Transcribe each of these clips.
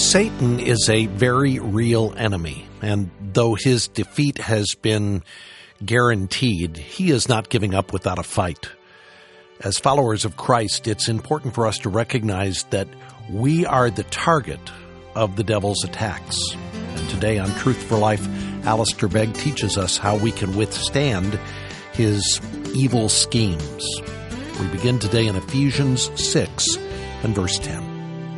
Satan is a very real enemy, and though his defeat has been guaranteed, he is not giving up without a fight. As followers of Christ, it's important for us to recognize that we are the target of the devil's attacks. And today on Truth for Life, Alistair Begg teaches us how we can withstand his evil schemes. We begin today in Ephesians 6 and verse 10.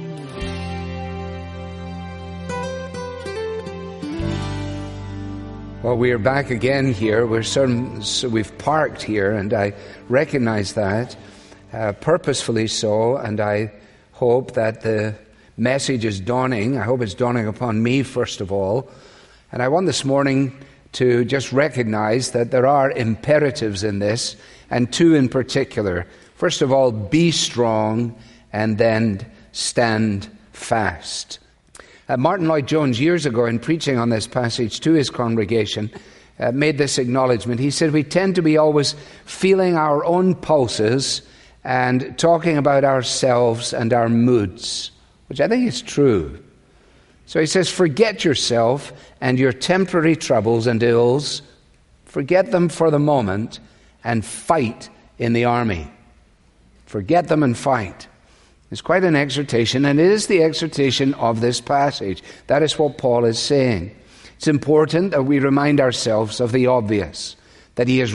Well, we are back again here. We've parked here, and I recognize that, purposefully so, and I hope that the message is dawning. I hope it's dawning upon me, first of all. And I want this morning to just recognize that there are imperatives in this, and two in particular. First of all, be strong, and then stand fast. Martin Lloyd-Jones, years ago, in preaching on this passage to his congregation, made this acknowledgement. He said, we tend to be always feeling our own pulses and talking about ourselves and our moods, which I think is true. So he says, forget yourself and your temporary troubles and ills, forget them for the moment, and fight in the army. Forget them and fight. It's quite an exhortation, and it is the exhortation of this passage. That is what Paul is saying. It's important that we remind ourselves of the obvious, that he's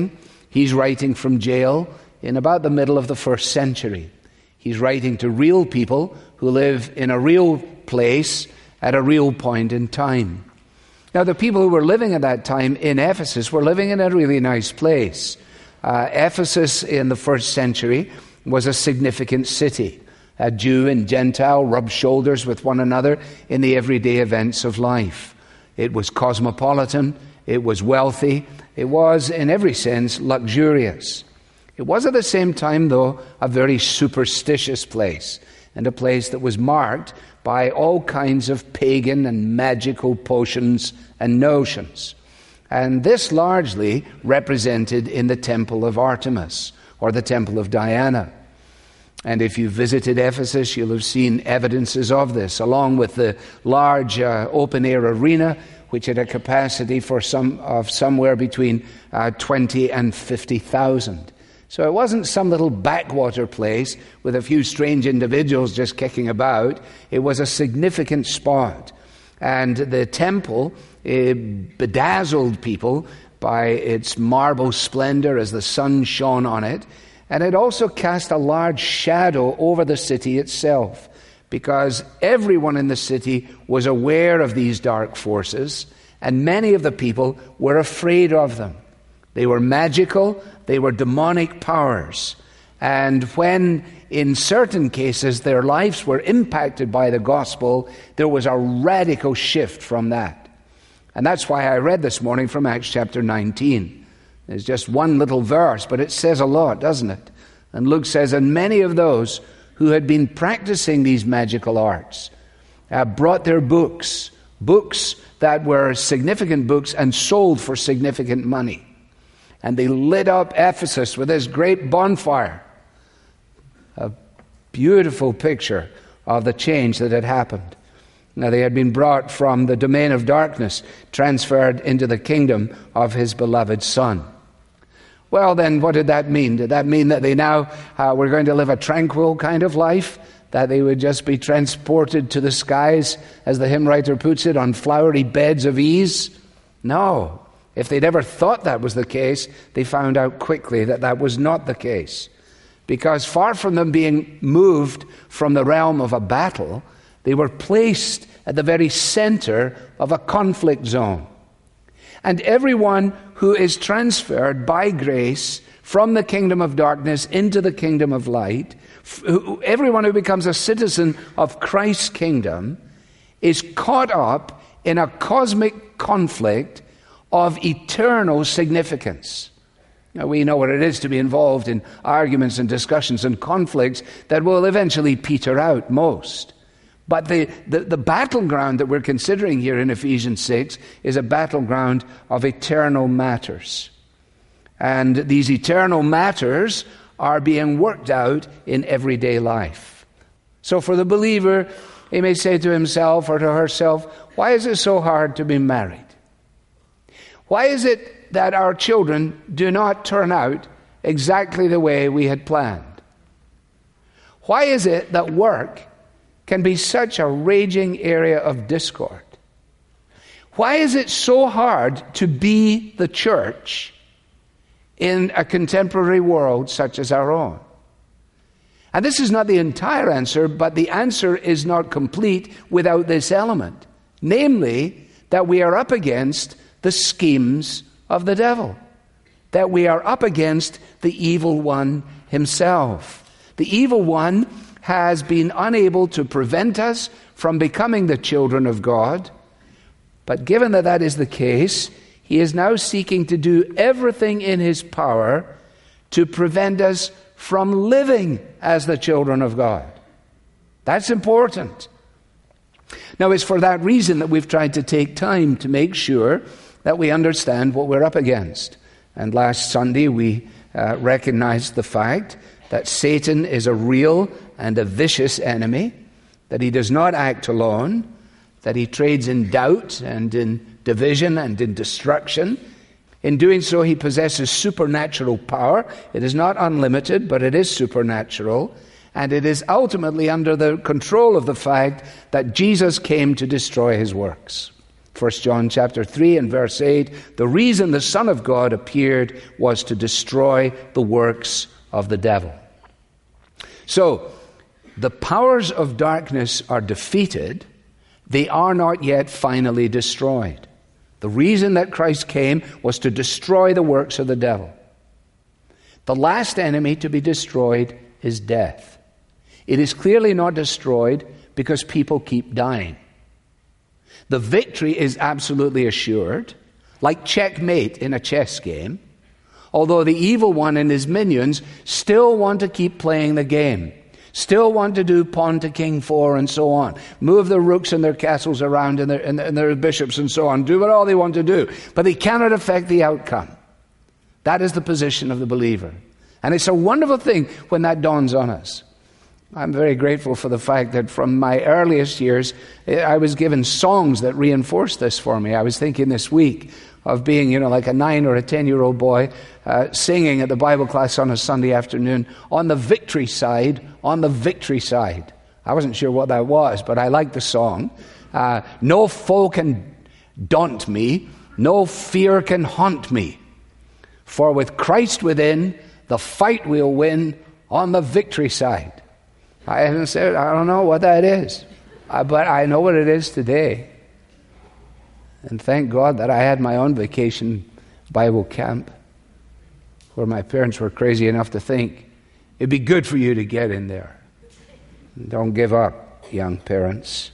writing from jail in about the middle of the first century. He's writing to real people who live in a real place at a real point in time. Now, the people who were living at that time in Ephesus were living in a really nice place. Ephesus in the first century was a significant city. A Jew and Gentile rubbed shoulders with one another in the everyday events of life. It was cosmopolitan, it was wealthy, it was, in every sense, luxurious. It was at the same time, though, a very superstitious place, and a place that was marked by all kinds of pagan and magical potions and notions. And this largely represented in the temple of Artemis, or the temple of Diana. And if you visited Ephesus, you'll have seen evidences of this, along with the large open-air arena, which had a capacity for somewhere between 20 and 50,000. So it wasn't some little backwater place with a few strange individuals just kicking about. It was a significant spot. And the temple bedazzled people by its marble splendor as the sun shone on it. And it also cast a large shadow over the city itself, because everyone in the city was aware of these dark forces, and many of the people were afraid of them. They were magical, they were demonic powers. And when, in certain cases, their lives were impacted by the gospel, there was a radical shift from that. And that's why I read this morning from Acts chapter 19. There's just one little verse, but it says a lot, doesn't it? And Luke says, and many of those who had been practicing these magical arts brought their books that were significant books and sold for significant money. And they lit up Ephesus with this great bonfire. A beautiful picture of the change that had happened. Now, they had been brought from the domain of darkness, transferred into the kingdom of his beloved Son. Well, then, what did that mean? Did that mean that they now were going to live a tranquil kind of life? That they would just be transported to the skies, as the hymn writer puts it, on flowery beds of ease? No. If they'd ever thought that was the case, they found out quickly that that was not the case. Because far from them being moved from the realm of a battle, they were placed at the very center of a conflict zone. And everyone who is transferred by grace from the kingdom of darkness into the kingdom of light, everyone who becomes a citizen of Christ's kingdom, is caught up in a cosmic conflict of eternal significance. Now, we know what it is to be involved in arguments and discussions and conflicts that will eventually peter out most. But the battleground that we're considering here in Ephesians 6 is a battleground of eternal matters. And these eternal matters are being worked out in everyday life. So for the believer, He may say to himself or to herself, why is it so hard to be married? Why is it that our children do not turn out exactly the way we had planned? Why is it that work can be such a raging area of discord? Why is it so hard to be the church in a contemporary world such as our own? And this is not the entire answer, but the answer is not complete without this element. Namely, that we are up against the schemes of the devil. That we are up against the evil one himself. The evil one has been unable to prevent us from becoming the children of God. But given that that is the case, he is now seeking to do everything in his power to prevent us from living as the children of God. That's important. Now, it's for that reason that we've tried to take time to make sure that we understand what we're up against. And last Sunday we recognized the fact that Satan is a real and a vicious enemy, that he does not act alone, that he trades in doubt and in division and in destruction. In doing so, he possesses supernatural power. It is not unlimited, but it is supernatural. And it is ultimately under the control of the fact that Jesus came to destroy his works. 1 John chapter 3 and verse 8, the reason the Son of God appeared was to destroy the works of the devil. So, the powers of darkness are defeated. They are not yet finally destroyed. The reason that Christ came was to destroy the works of the devil. The last enemy to be destroyed is death. It is clearly not destroyed because people keep dying. The victory is absolutely assured, like checkmate in a chess game, although the evil one and his minions still want to keep playing the game. Still want to do pawn to king 4 and so on. Move their rooks and their castles around and their bishops and so on. Do what all they want to do. But they cannot affect the outcome. That is the position of the believer. And it's a wonderful thing when that dawns on us. I'm very grateful for the fact that from my earliest years, I was given songs that reinforced this for me. I was thinking this week of being, like a 9 or a 10-year-old boy singing at the Bible class on a Sunday afternoon, on the victory side, on the victory side. I wasn't sure what that was, but I liked the song. No foe can daunt me, no fear can haunt me. For with Christ within, the fight we'll win on the victory side. I haven't said, I don't know what that is, but I know what it is today. And thank God that I had my own vacation Bible camp where my parents were crazy enough to think it'd be good for you to get in there. Don't give up, young parents.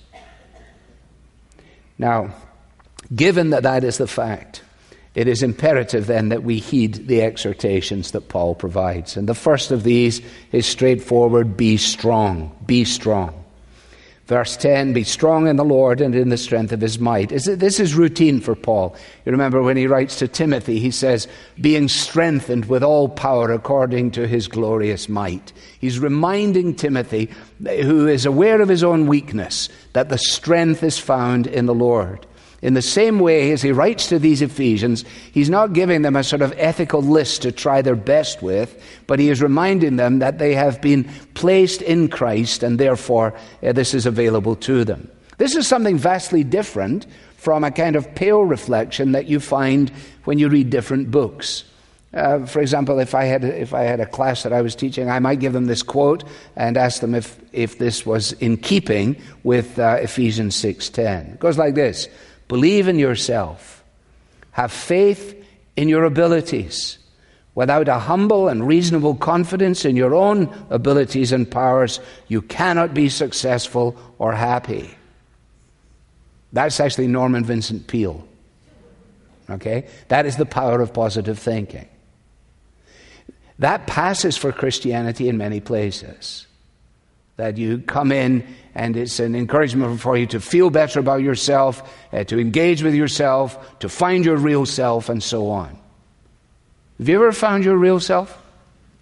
Now, given that that is the fact, it is imperative then that we heed the exhortations that Paul provides. And the first of these is straightforward: be strong. Be strong. Verse 10, be strong in the Lord and in the strength of his might. This is routine for Paul. You remember when he writes to Timothy, he says, being strengthened with all power according to his glorious might. He's reminding Timothy, who is aware of his own weakness, that the strength is found in the Lord. In the same way, as he writes to these Ephesians, he's not giving them a sort of ethical list to try their best with, but he is reminding them that they have been placed in Christ, and therefore this is available to them. This is something vastly different from a kind of pale reflection that you find when you read different books. For example, if I had a class that I was teaching, I might give them this quote and ask them if this was in keeping with Ephesians 6:10. It goes like this: believe in yourself. Have faith in your abilities. Without a humble and reasonable confidence in your own abilities and powers, you cannot be successful or happy. That's actually Norman Vincent Peale. Okay? That is the power of positive thinking. That passes for Christianity in many places. That you come in and it's an encouragement for you to feel better about yourself, to engage with yourself, to find your real self, and so on. Have you ever found your real self?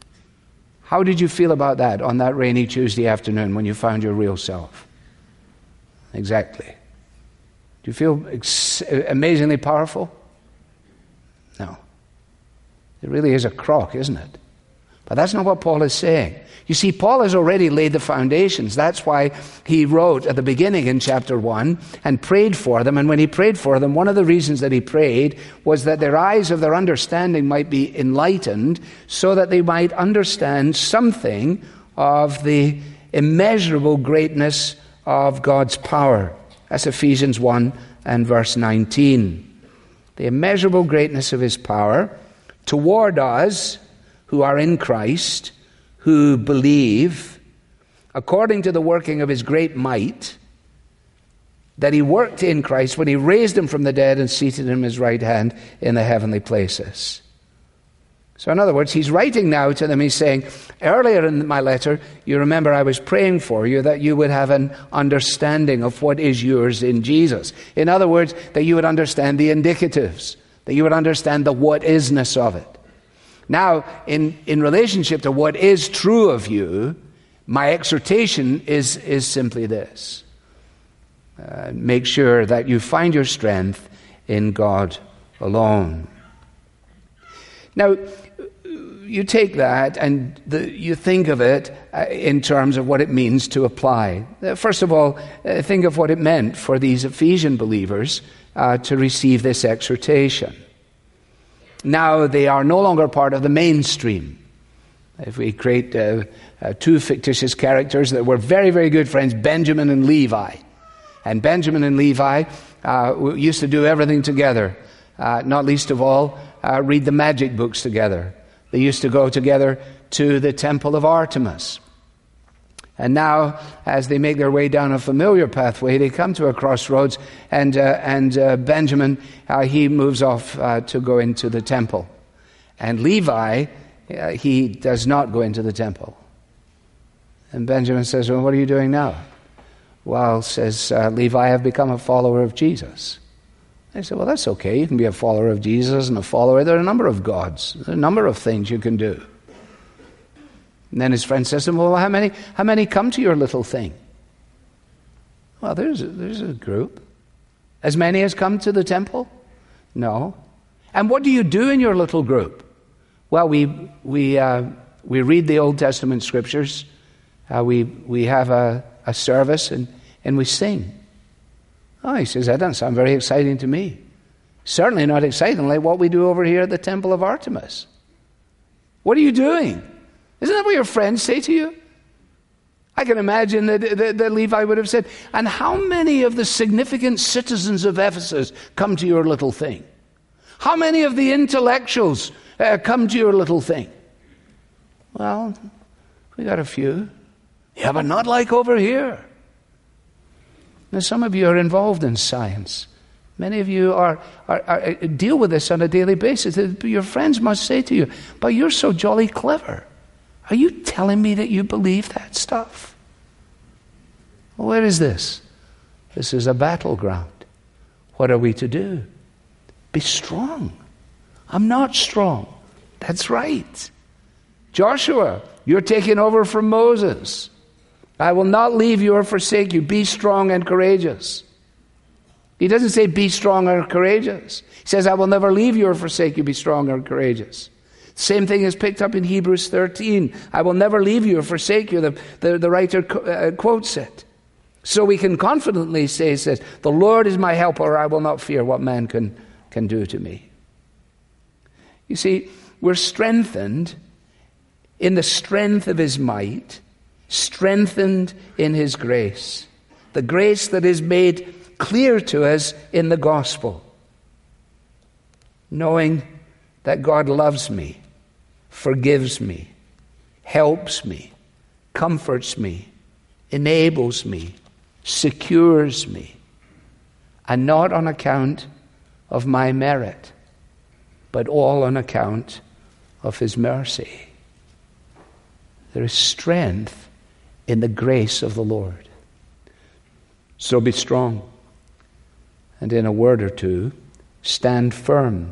How did you feel about that on that rainy Tuesday afternoon when you found your real self? Exactly. Do you feel amazingly powerful? No. It really is a crock, isn't it? But that's not what Paul is saying. You see, Paul has already laid the foundations. That's why he wrote at the beginning in chapter 1 and prayed for them. And when he prayed for them, one of the reasons that he prayed was that their eyes of their understanding might be enlightened so that they might understand something of the immeasurable greatness of God's power. That's Ephesians 1 and verse 19. The immeasurable greatness of his power toward us who are in Christ, who believe, according to the working of his great might, that he worked in Christ when he raised him from the dead and seated him at his right hand in the heavenly places. So in other words, he's writing now to them, he's saying, earlier in my letter, you remember I was praying for you that you would have an understanding of what is yours in Jesus. In other words, that you would understand the indicatives, that you would understand the what-isness of it. Now, in relationship to what is true of you, my exhortation is simply this. Make sure that you find your strength in God alone. Now, you take that and you think of it in terms of what it means to apply. First of all, think of what it meant for these Ephesian believers to receive this exhortation. Now they are no longer part of the mainstream. If we create two fictitious characters that were very, very good friends, Benjamin and Levi. And Benjamin and Levi used to do everything together. Not least of all, read the magic books together. They used to go together to the temple of Artemis. And now, as they make their way down a familiar pathway, they come to a crossroads, and Benjamin, he moves off to go into the temple. And Levi, he does not go into the temple. And Benjamin says, well, what are you doing now? Well, says Levi, I have become a follower of Jesus. They said, well, that's okay. You can be a follower of Jesus and a follower. There are a number of gods. There are a number of things you can do. And then his friend says to him, well, how many come to your little thing? Well, there's a group. As many as come to the temple? No. And what do you do in your little group? Well, we read the Old Testament scriptures. We have a service and we sing. Oh, he says, that doesn't sound very exciting to me. Certainly not exciting like what we do over here at the Temple of Artemis. What are you doing? Isn't that what your friends say to you? I can imagine that Levi would have said, and how many of the significant citizens of Ephesus come to your little thing? How many of the intellectuals come to your little thing? Well, we got a few. Yeah, but not like over here. Now, some of you are involved in science. Many of you are deal with this on a daily basis. Your friends must say to you, but you're so jolly clever. Are you telling me that you believe that stuff? Well, where is this? This is a battleground. What are we to do? Be strong. I'm not strong. That's right. Joshua, you're taking over from Moses. I will not leave you or forsake you. Be strong and courageous. He doesn't say be strong or courageous. He says, I will never leave you or forsake you. Be strong or courageous. Same thing is picked up in Hebrews 13. I will never leave you or forsake you. The writer quotes it. So we can confidently say, he says, the Lord is my helper. I will not fear what man can do to me. You see, we're strengthened in the strength of his might, strengthened in his grace. The grace that is made clear to us in the gospel. Knowing that God loves me, forgives me, helps me, comforts me, enables me, secures me, and not on account of my merit, but all on account of his mercy. There is strength in the grace of the Lord. So be strong, and in a word or two, stand firm.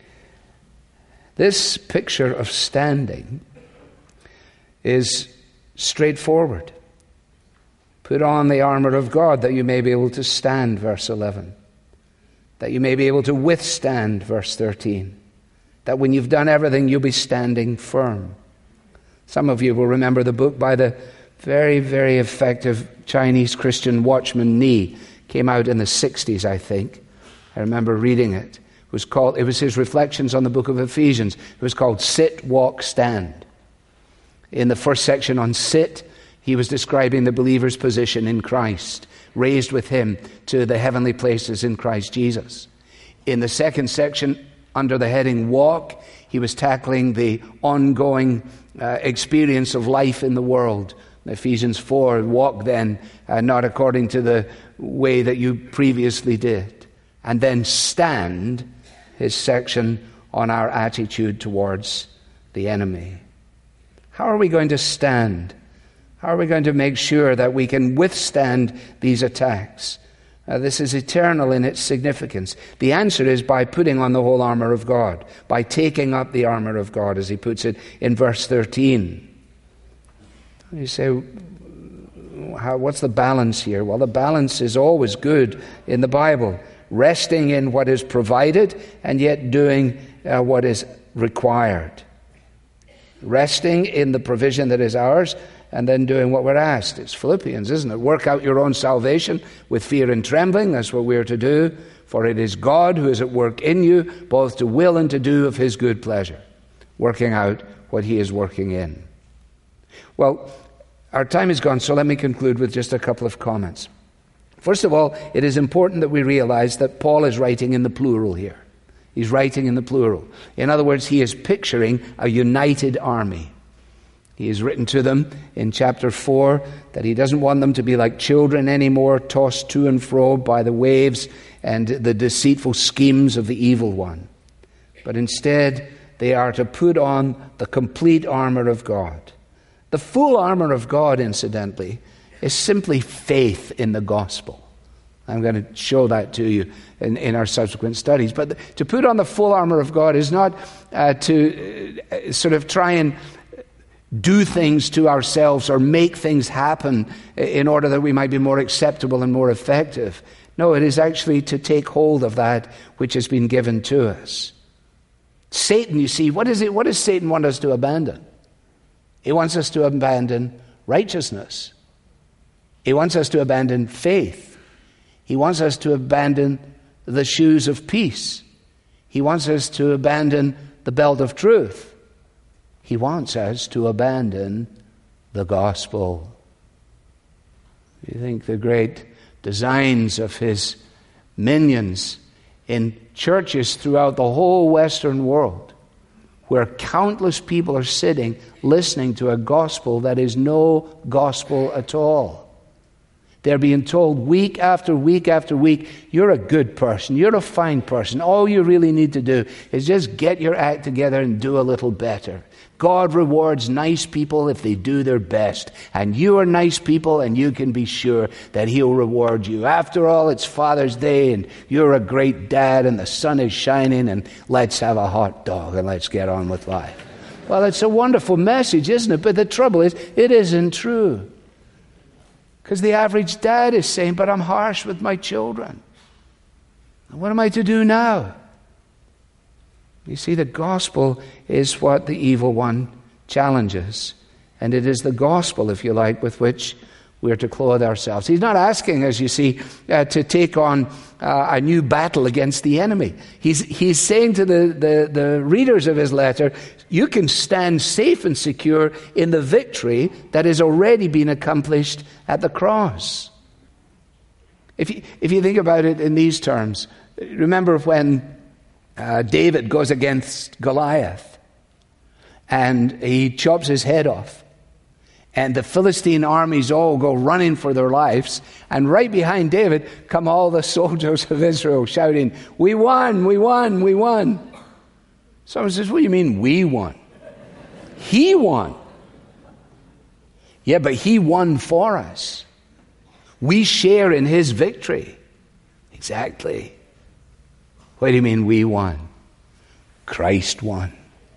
This picture of standing is straightforward, Put on the armor of God that you may be able to stand, verse 11. That you may be able to withstand, verse 13. That when you've done everything, you'll be standing firm. Some of you will remember the book by the very, very effective Chinese Christian watchman Nee. Came out in the 60s, I think. I remember reading it. It was his reflections on the book of Ephesians. It was called Sit, Walk, Stand. In the first section on sit, he was describing the believer's position in Christ, raised with him to the heavenly places in Christ Jesus. In the second section, under the heading walk, he was tackling the ongoing experience of life in the world. Ephesians 4, walk then, not according to the way that you previously did. And then stand, his section on our attitude towards the enemy. How are we going to stand? How are we going to make sure that we can withstand these attacks? This is eternal in its significance. The answer is by putting on the whole armor of God, by taking up the armor of God, as he puts it in verse 13. You say, what's the balance here? Well, the balance is always good in the Bible. Resting in what is provided and yet doing what is required. Resting in the provision that is ours and then doing what we're asked. It's Philippians, isn't it? Work out your own salvation with fear and trembling. That's what we're to do. For it is God who is at work in you, both to will and to do of his good pleasure. Working out what he is working in. Well, our time is gone, so let me conclude with just a couple of comments. First of all, it is important that we realize that Paul is writing in the plural here. He's writing in the plural. In other words, he is picturing a united army. He has written to them in chapter 4 that he doesn't want them to be like children anymore, tossed to and fro by the waves and the deceitful schemes of the evil one. But instead, they are to put on the complete armor of God. The full armor of God, incidentally, is simply faith in the gospel. I'm going to show that to you in our subsequent studies. But to put on the full armor of God is not to sort of try and do things to ourselves or make things happen in order that we might be more acceptable and more effective. No, it is actually to take hold of that which has been given to us. Satan, you see, what does Satan want us to abandon? He wants us to abandon righteousness. He wants us to abandon faith. He wants us to abandon the shoes of peace. He wants us to abandon the belt of truth. He wants us to abandon the gospel. You think the great designs of his minions in churches throughout the whole Western world, where countless people are sitting listening to a gospel that is no gospel at all. They're being told week after week after week, you're a good person, you're a fine person. All you really need to do is just get your act together and do a little better. God rewards nice people if they do their best. And you are nice people, and you can be sure that he'll reward you. After all, it's Father's Day, and you're a great dad, and the sun is shining, and let's have a hot dog, and let's get on with life. Well, it's a wonderful message, isn't it? But the trouble is, it isn't true. Because the average dad is saying, but I'm harsh with my children. What am I to do now? You see, the gospel is what the evil one challenges. And it is the gospel, if you like, with which we're to clothe ourselves. He's not asking, as you see, to take on a new battle against the enemy. He's saying to the readers of his letter, you can stand safe and secure in the victory that has already been accomplished at the cross. If you think about it in these terms, remember when David goes against Goliath and he chops his head off, and the Philistine armies all go running for their lives, and right behind David come all the soldiers of Israel shouting, we won, we won, we won. Someone says, what do you mean we won? He won. Yeah, but he won for us. We share in his victory. Exactly. What do you mean we won? Christ won.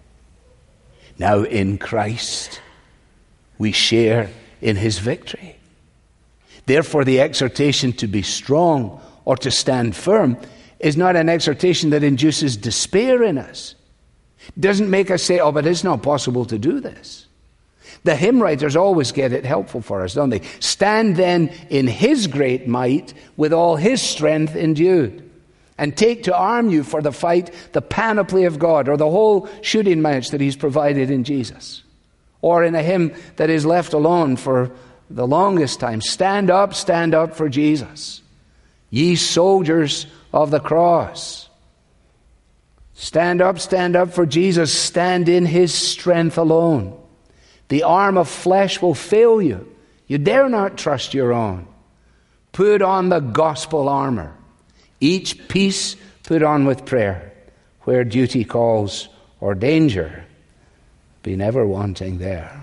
Now in Christ, we share in his victory. Therefore, the exhortation to be strong or to stand firm is not an exhortation that induces despair in us. It doesn't make us say, oh, but it's not possible to do this. The hymn writers always get it helpful for us, don't they? Stand then in his great might with all his strength endued, and take to arm you for the fight the panoply of God, or the whole shooting match that he's provided in Jesus. Or in a hymn that is left alone for the longest time, stand up for Jesus, ye soldiers of the cross. Stand up for Jesus, stand in his strength alone. The arm of flesh will fail you. You dare not trust your own. Put on the gospel armor. Each piece put on with prayer. Where duty calls or danger, be never wanting there.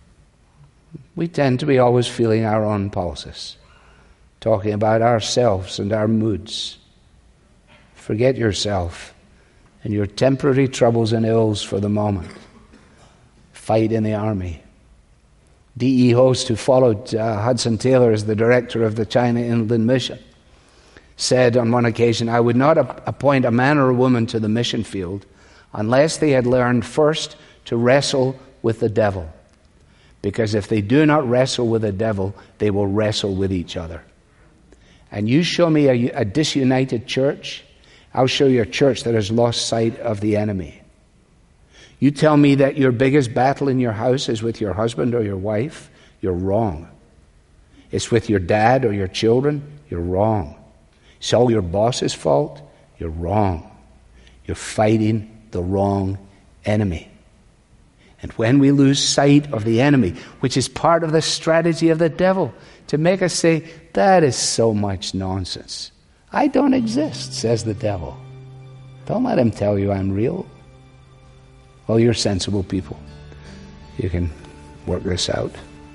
We tend to be always feeling our own pulses, talking about ourselves and our moods. Forget yourself and your temporary troubles and ills for the moment. Fight in the army. D.E. Host, who followed Hudson Taylor as the director of the China Inland Mission, said on one occasion, I would not appoint a man or a woman to the mission field unless they had learned first to wrestle with the devil. Because if they do not wrestle with the devil, they will wrestle with each other. And you show me a disunited church, I'll show you a church that has lost sight of the enemy. You tell me that your biggest battle in your house is with your husband or your wife, you're wrong. It's with your dad or your children, you're wrong. It's all your boss's fault, you're wrong. You're fighting the wrong enemy. And when we lose sight of the enemy, which is part of the strategy of the devil, to make us say, that is so much nonsense. I don't exist, says the devil. Don't let him tell you I'm real. Well, you're sensible people. You can work this out.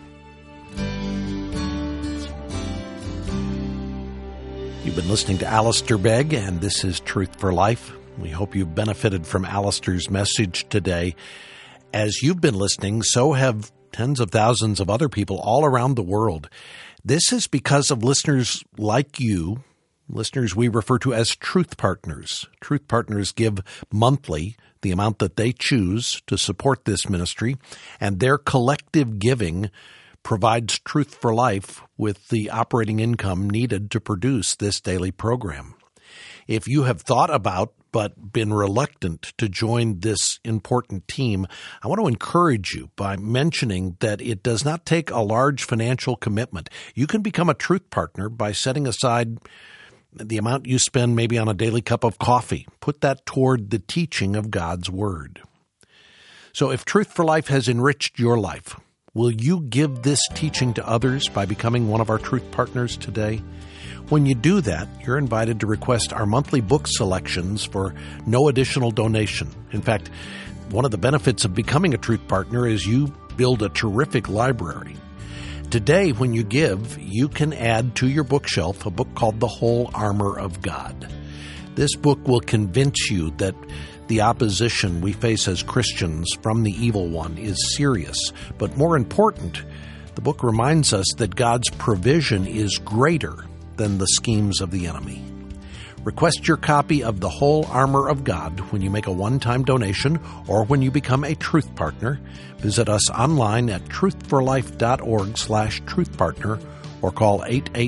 You've been listening to Alistair Begg, and this is Truth for Life. We hope you've benefited from Alistair's message today. As you've been listening, so have tens of thousands of other people all around the world. This is because of listeners like you, listeners we refer to as Truth Partners. Truth Partners give monthly the amount that they choose to support this ministry, and their collective giving provides Truth for Life with the operating income needed to produce this daily program. If you have thought about but been reluctant to join this important team, I want to encourage you by mentioning that it does not take a large financial commitment. You can become a Truth Partner by setting aside the amount you spend maybe on a daily cup of coffee. Put that toward the teaching of God's Word. So if Truth for Life has enriched your life, will you give this teaching to others by becoming one of our Truth Partners today? When you do that, you're invited to request our monthly book selections for no additional donation. In fact, one of the benefits of becoming a Truth Partner is you build a terrific library. Today, when you give, you can add to your bookshelf a book called The Whole Armor of God. This book will convince you that the opposition we face as Christians from the evil one is serious. But more important, the book reminds us that God's provision is greater than the schemes of the enemy. Request your copy of The Whole Armor of God when you make a one-time donation or when you become a Truth Partner. Visit us online at truthforlife.org/truthpartner or call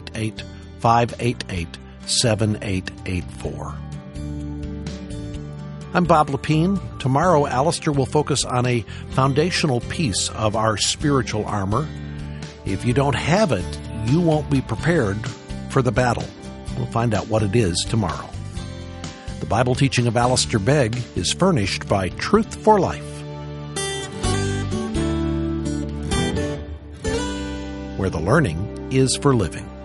888-588-7884. I'm Bob Lepine. Tomorrow, Alistair will focus on a foundational piece of our spiritual armor. If you don't have it, you won't be prepared for the battle. We'll find out what it is tomorrow. The Bible teaching of Alistair Begg is furnished by Truth for Life, where the learning is for living.